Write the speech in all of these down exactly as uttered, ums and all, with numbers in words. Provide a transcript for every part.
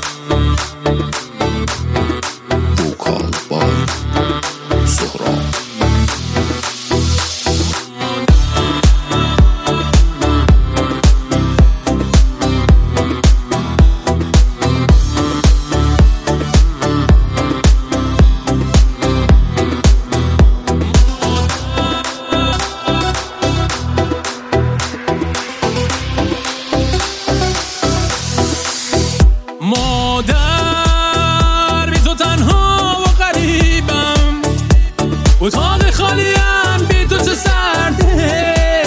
Vocal by Sohrab. مادر بی تو تنها و غریبم، اتاق خالیم بی تو چه سرده.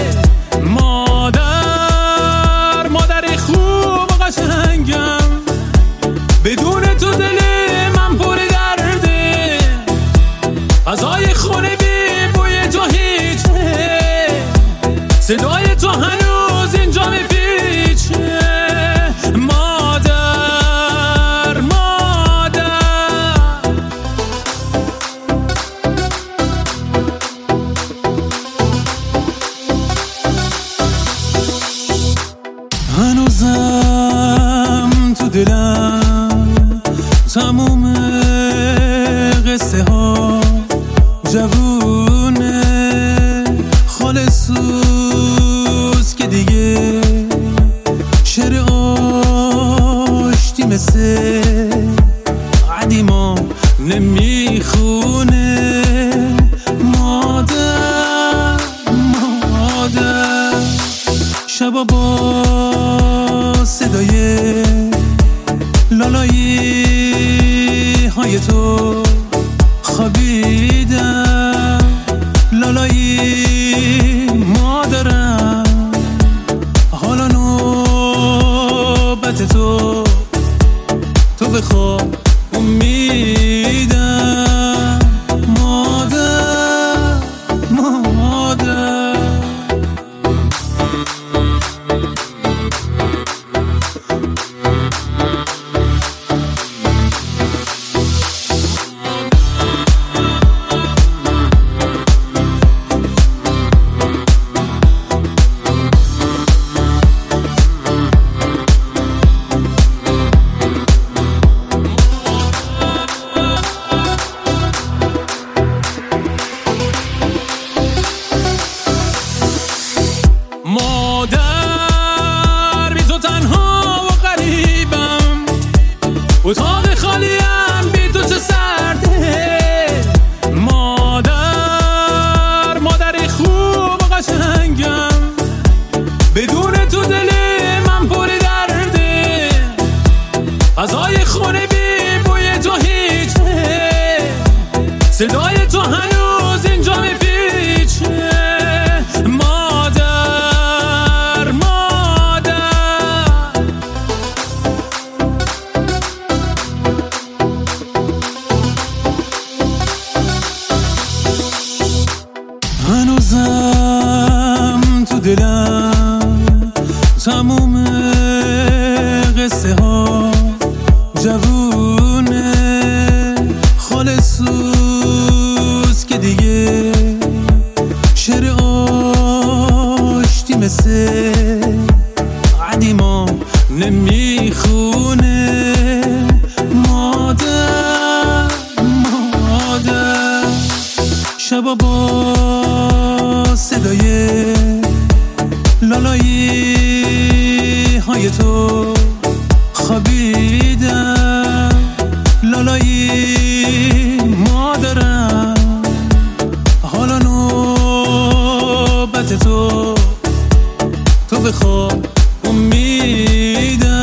مادر مادر خوب و قشنگم، بدون تو دل من پر درده. غذای خونه بی بوی تو هیچه، صدای تو هنوز اینجا میپیچه. هنوزم تو دلم تموم قصه ها جوونه، خالصوز که دیگه شعر آشتی مثل قدیما نمیخونه. مادر مادر شبا با صدای لالایی های تو خوابیدم. لالایی مادرم، حالا نوبت تو، تو بخواب امیدم. مادر مادر مادر بی تو تنها و غریبم، اتاق خالیم بی تو چه سرده. مادر مادر خوب و قشنگم، بدون تو دل من پر درده. غذای خونه بی بوی تو هیچه، صدای تو هنوز اینجا میپیچه. هنوزم تو دلم تموم قصه ها جوونه، خالصوز که دیگه شعر آشتی مثل قدیما نمیخونه. مادر مادر شبا با صدای لالایی های تو خوابیدم. لالایی مادرم، حالا نوبت تو، تو بخواب امیدم.